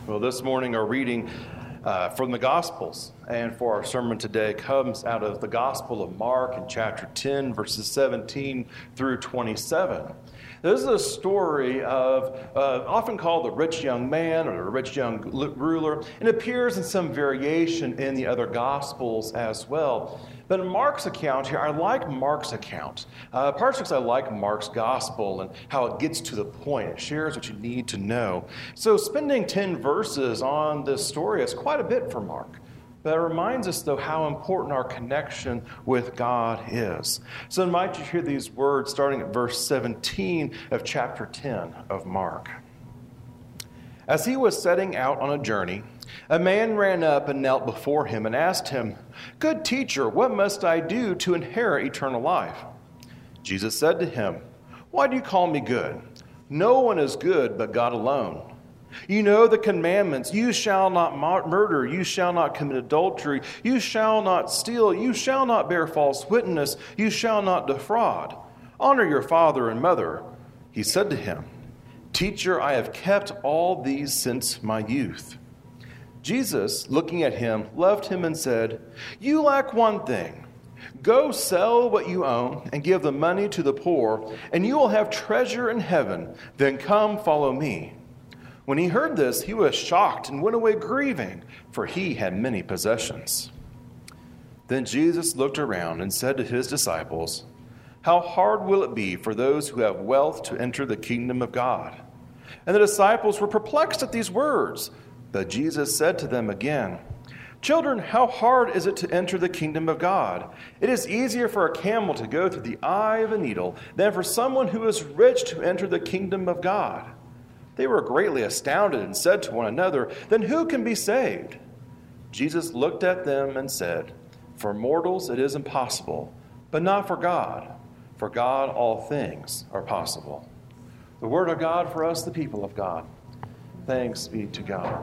Well, this morning our reading from the Gospels and for our sermon today comes out of the Gospel of Mark in chapter 10, verses 17 through 27. This is a story of often called the rich young man or the rich young ruler, and appears in some variation in the other Gospels as well. But in Mark's account here, I like Mark's account. Partially because I like Mark's gospel and how it gets to the point. It shares what you need to know. So spending 10 verses on this story is quite a bit for Mark. But it reminds us, though, how important our connection with God is. So I invite you to hear these words starting at verse 17 of chapter 10 of Mark. As he was setting out on a journey, a man ran up and knelt before him and asked him, "Good teacher, what must I do to inherit eternal life?" Jesus said to him, "Why do you call me good? No one is good but God alone. You know the commandments: you shall not murder, you shall not commit adultery, you shall not steal, you shall not bear false witness, you shall not defraud. Honor your father and mother." He said to him, "Teacher, I have kept all these since my youth." Jesus, looking at him, loved him and said, "You lack one thing. Go sell what you own and give the money to the poor, and you will have treasure in heaven. Then come, follow me." When he heard this, he was shocked and went away grieving, for he had many possessions. Then Jesus looked around and said to his disciples, "How hard will it be for those who have wealth to enter the kingdom of God?" And the disciples were perplexed at these words. But Jesus said to them again, "Children, how hard is it to enter the kingdom of God? It is easier for a camel to go through the eye of a needle than for someone who is rich to enter the kingdom of God." They were greatly astounded and said to one another, "Then who can be saved?" Jesus looked at them and said, "For mortals it is impossible, but not for God. For God all things are possible." The word of God for us, the people of God. Thanks be to God.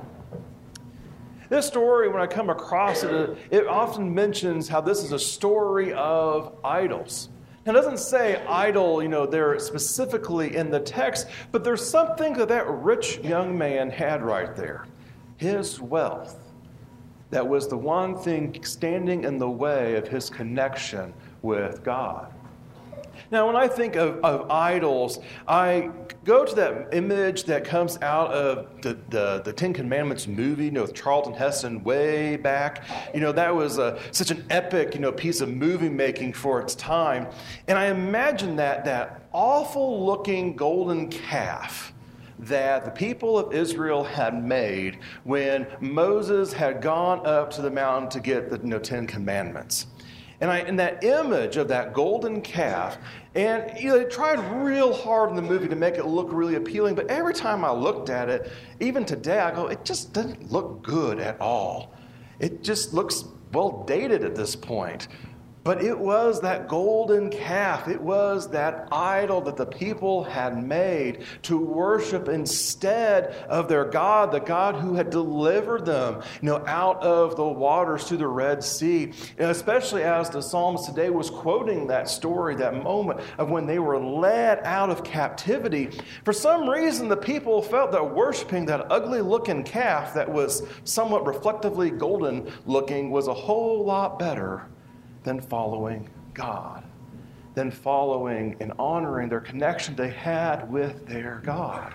This story, when I come across it, it often mentions how this is a story of idols. Now, it doesn't say idol, there specifically in the text, but there's something that rich young man had right there. His wealth. That was the one thing standing in the way of his connection with God. Now, when I think of idols, I go to that image that comes out of the Ten Commandments movie, with Charlton Heston way back. That was such an epic, piece of movie making for its time. And I imagine that awful-looking golden calf that the people of Israel had made when Moses had gone up to the mountain to get the 10 Commandments. And that image of that golden calf, and they tried real hard in the movie to make it look really appealing, but every time I looked at it, even today, I go, it just doesn't look good at all. It just looks, dated at this point. But it was that golden calf. It was that idol that the people had made to worship instead of their God, the God who had delivered them, out of the waters through the Red Sea. And especially as the psalmist today was quoting that story, that moment of when they were led out of captivity. For some reason, the people felt that worshiping that ugly-looking calf that was somewhat reflectively golden-looking was a whole lot better than following God, than following and honoring their connection they had with their God.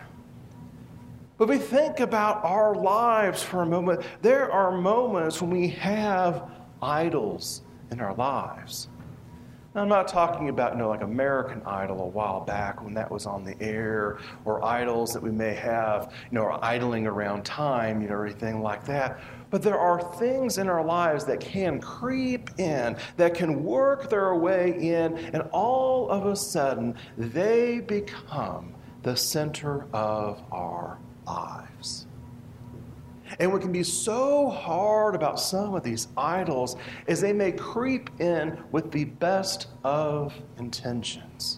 But we think about our lives for a moment. There are moments when we have idols in our lives. Now, I'm not talking about, like American Idol a while back when that was on the air, or idols that we may have, or idling around time, or anything like that. But there are things in our lives that can creep in, that can work their way in, and all of a sudden, they become the center of our lives. And what can be so hard about some of these idols is they may creep in with the best of intentions.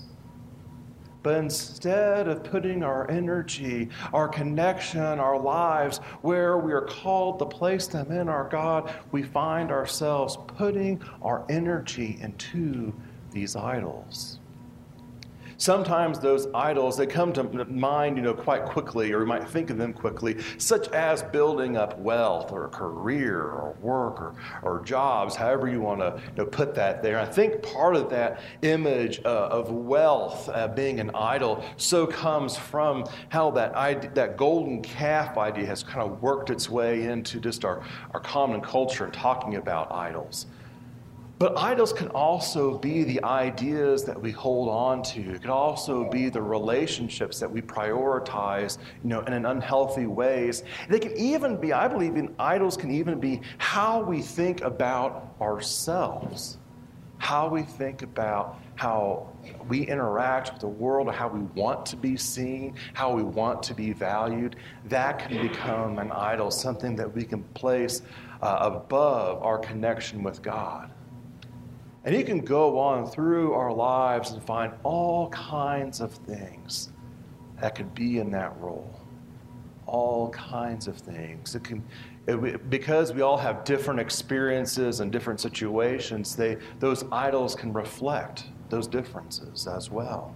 But instead of putting our energy, our connection, our lives where we are called to place them in our God, we find ourselves putting our energy into these idols. Sometimes those idols, they come to mind, quite quickly, or you might think of them quickly, such as building up wealth or a career or work or jobs, however you want to put that there. I think part of that image of wealth being an idol so comes from how that golden calf idea has kind of worked its way into just our common culture and talking about idols. But idols can also be the ideas that we hold on to. It can also be the relationships that we prioritize, in an unhealthy ways. They can even be, I believe, idols can even be how we think about ourselves, how we think about how we interact with the world, or how we want to be seen, how we want to be valued. That can become an idol, something that we can place above our connection with God. And you can go on through our lives and find all kinds of things that could be in that role. All kinds of things. Because we all have different experiences and different situations, those idols can reflect those differences as well.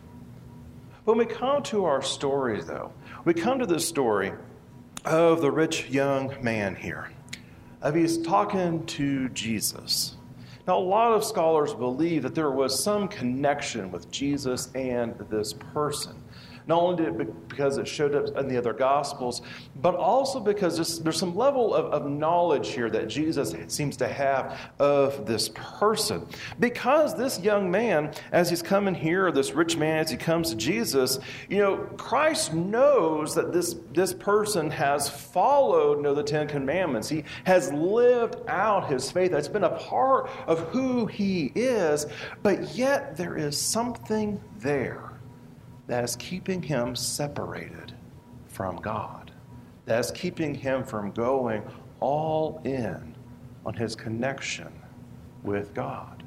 When we come to our story, though, we come to the story of the rich young man here. He's talking to Jesus. Now, a lot of scholars believe that there was some connection with Jesus and this person. Not only did it because it showed up in the other Gospels, but also because there's some level of knowledge here that Jesus seems to have of this person. Because this young man, as he's coming here, or this rich man, as he comes to Jesus, Christ knows that this person has followed the Ten Commandments. He has lived out his faith. It's been a part of who he is, but yet there is something there that is keeping him separated from God. That is keeping him from going all in on his connection with God.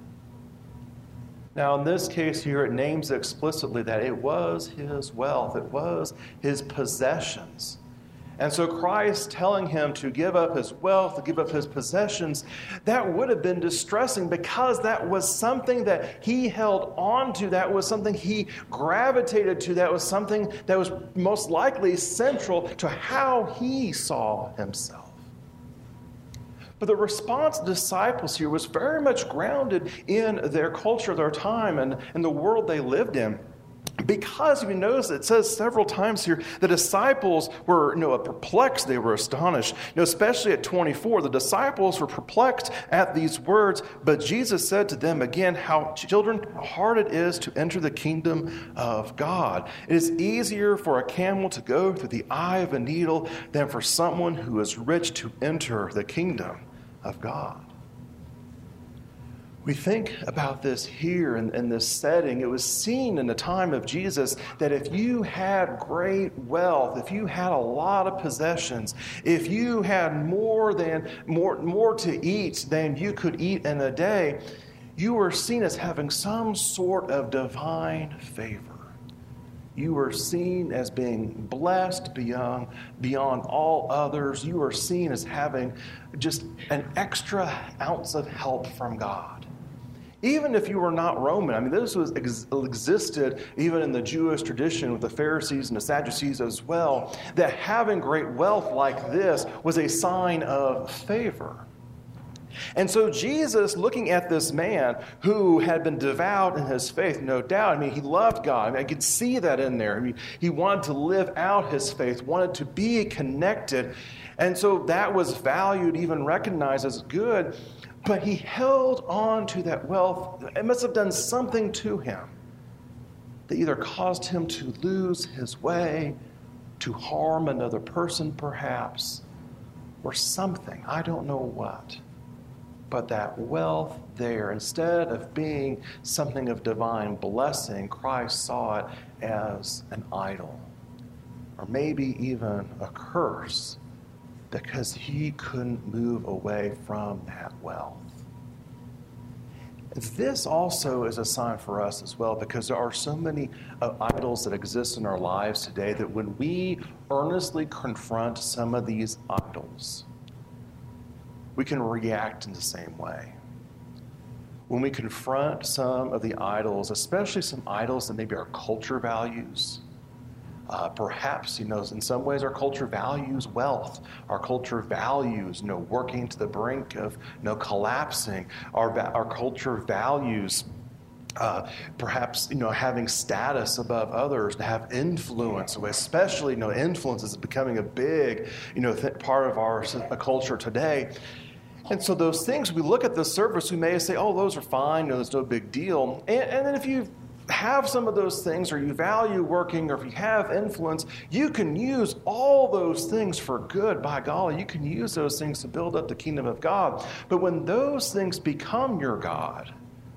Now, in this case here, it names explicitly that it was his wealth. It was his possessions. And so Christ telling him to give up his wealth, to give up his possessions, that would have been distressing because that was something that he held on to. That was something he gravitated to. That was something that was most likely central to how he saw himself. But the response of the disciples here was very much grounded in their culture, their time, and the world they lived in. Because if you notice, it says several times here, the disciples were perplexed, they were astonished. Especially at 24, the disciples were perplexed at these words, but Jesus said to them again, how hard it is to enter the kingdom of God. It is easier for a camel to go through the eye of a needle than for someone who is rich to enter the kingdom of God. We think about this here in this setting. It was seen in the time of Jesus that if you had great wealth, if you had a lot of possessions, if you had more to eat than you could eat in a day, you were seen as having some sort of divine favor. You were seen as being blessed beyond all others. You were seen as having just an extra ounce of help from God. Even if you were not Roman, this existed even in the Jewish tradition with the Pharisees and the Sadducees as well, that having great wealth like this was a sign of favor. And so Jesus, looking at this man who had been devout in his faith, no doubt, he loved God. I could see that in there. He wanted to live out his faith, wanted to be connected. And so that was valued, even recognized as good. But he held on to that wealth. It must have done something to him that either caused him to lose his way, to harm another person perhaps, or something. I don't know what. But that wealth there, instead of being something of divine blessing, Christ saw it as an idol, or maybe even a curse, because he couldn't move away from that wealth. This also is a sign for us as well, because there are so many idols that exist in our lives today that when we earnestly confront some of these idols, we can react in the same way. when we confront some of the idols, especially some idols that maybe our culture values. Perhaps, in some ways our culture values wealth. Our culture values, working to the brink of, collapsing. Our culture values perhaps, having status above others, to have influence, especially, influence is becoming a big, part of our culture today. And so those things, we look at the surface, we may say, oh, those are fine, there's no big deal. And then if you have some of those things, or you value working, or if you have influence, you can use all those things for good. By golly, you can use those things to build up the kingdom of God. But when those things become your God,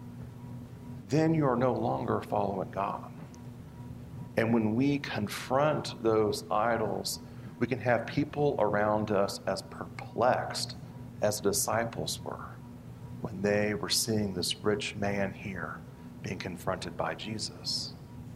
then you are no longer following God. And when we confront those idols, we can have people around us as perplexed as the disciples were when they were seeing this rich man here being confronted by Jesus.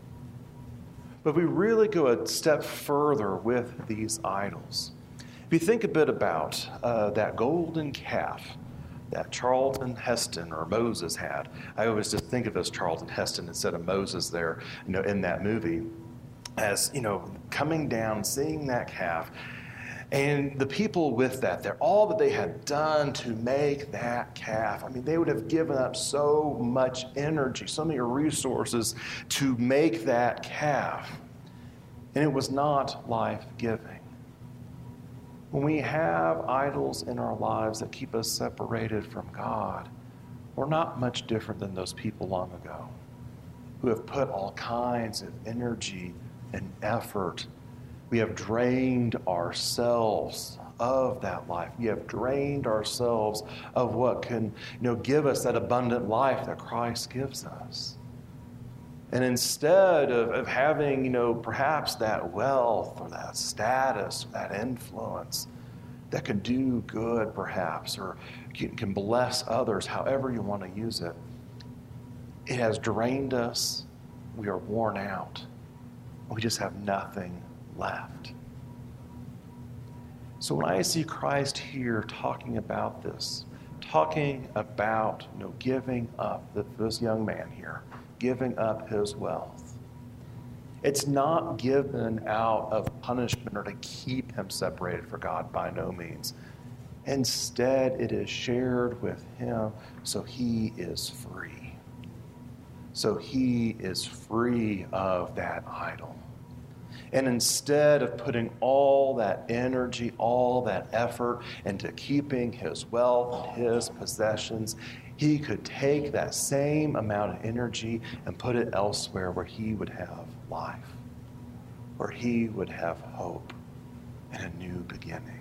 But we really go a step further with these idols. If you think a bit about that golden calf that Charlton Heston or Moses had, I always just think of it as Charlton Heston instead of Moses there, in that movie, as, coming down, seeing that calf. And the people with that, all that they had done to make that calf, they would have given up so much energy, so many resources to make that calf. And it was not life-giving. When we have idols in our lives that keep us separated from God, we're not much different than those people long ago who have put all kinds of energy and effort. We have drained ourselves of that life. We have drained ourselves of what can, give us that abundant life that Christ gives us. And instead of having, perhaps that wealth or that status, or that influence that can do good, perhaps, or can bless others, however you want to use it, it has drained us. We are worn out. We just have nothing left. So when I see Christ here talking about this, talking about giving up, this young man here, giving up his wealth, it's not given out of punishment or to keep him separated from God, by no means. Instead, it is shared with him so he is free. So he is free of that idol. And instead of putting all that energy, all that effort into keeping his wealth and his possessions, he could take that same amount of energy and put it elsewhere where he would have life, where he would have hope and a new beginning.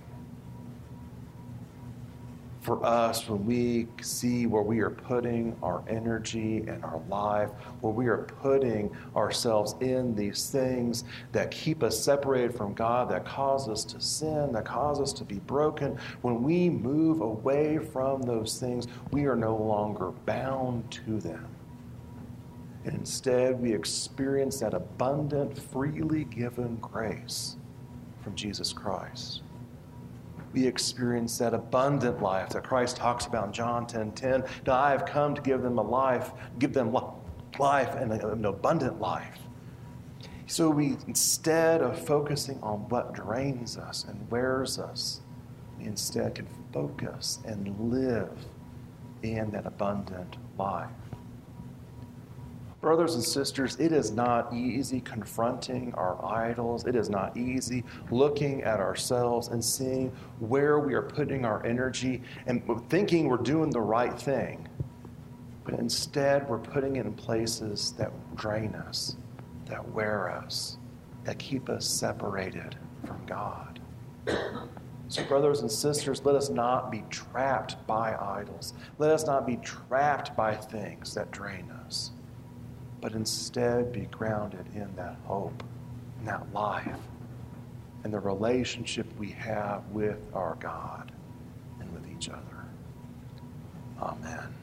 For us, when we see where we are putting our energy and our life, where we are putting ourselves in these things that keep us separated from God, that cause us to sin, that cause us to be broken, when we move away from those things, we are no longer bound to them. And instead, we experience that abundant, freely given grace from Jesus Christ. We experience that abundant life that Christ talks about in John 10:10. That I have come to give them life and an abundant life. So we, instead of focusing on what drains us and wears us, we instead can focus and live in that abundant life. Brothers and sisters, it is not easy confronting our idols. It is not easy looking at ourselves and seeing where we are putting our energy and thinking we're doing the right thing. But instead, we're putting it in places that drain us, that wear us, that keep us separated from God. So, brothers and sisters, let us not be trapped by idols. Let us not be trapped by things that drain us, but instead be grounded in that hope, in that life, and the relationship we have with our God and with each other. Amen.